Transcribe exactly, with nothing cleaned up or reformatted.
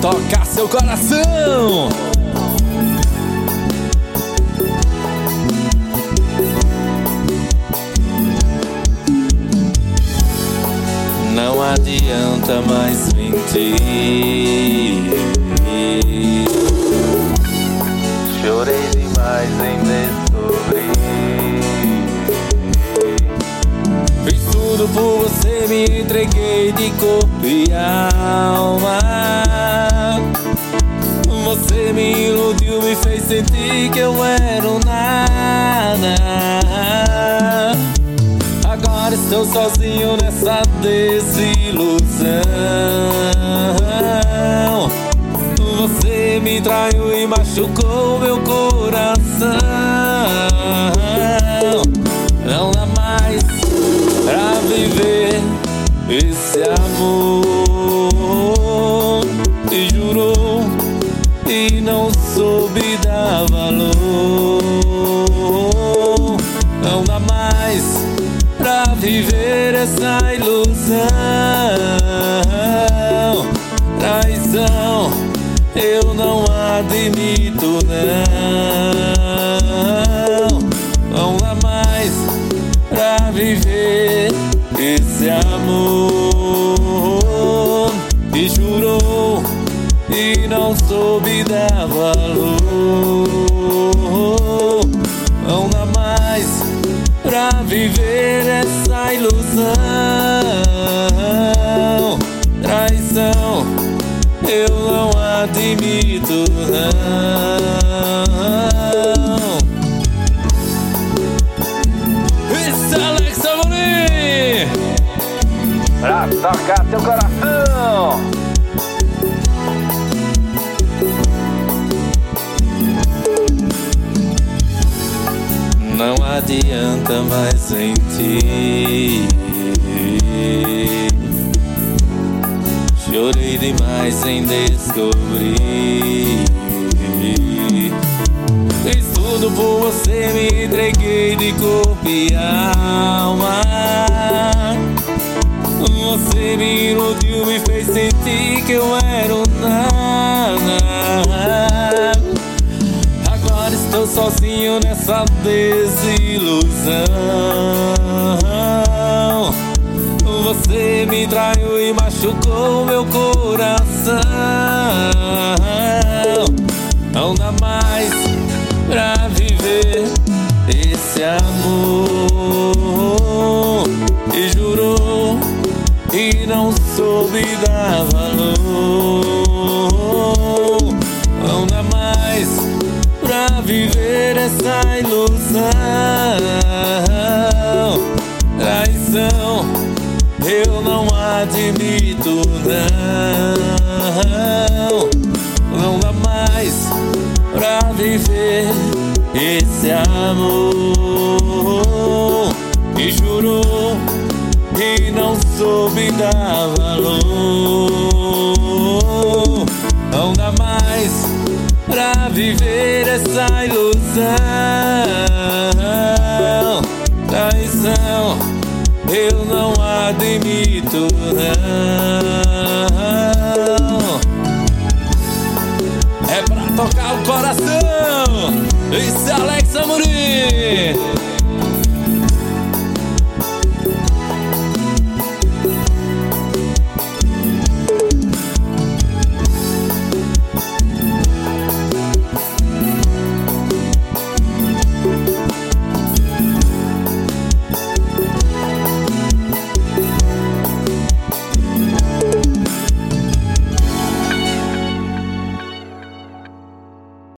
tocar seu coração. Não adianta mais mentir. Chorei demais em descobrir. Fiz tudo por você, me entreguei de corpo e alma. Você me iludiu, me fez sentir que eu era um nada. Agora estou sozinho nessa desilusão. Você me traiu e machucou meu coração. Não dá mais pra viver esse amor. E jurou e não soube dar valor. Não dá mais pra viver essa ilusão. Traição eu não admito, não. Não dá mais pra viver esse amor. E jurou e não soube dar valor. Não dá mais pra viver essa ilusão. Traição eu não admito, não. Isso é Alex Amorim pra tocar teu coração. Não adianta mais mentir. Chorei demais sem descobrir. Fiz tudo por você, me entreguei de corpo e alma. Você me iludiu, me fez sentir que eu era um nada. Agora estou sozinho nessa desilusão. Você me traiu e machucou meu coração. Não dá mais pra viver esse amor. E jurou e não soube dar valor. Não dá mais pra viver essa ilusão. Traição eu não admito, não. Não dá mais pra viver esse amor. E jurou e não soube dar valor. Não dá mais pra viver essa ilusão. Traição eu não admito, não. É pra tocar o coração. Esse é Alex Amorim.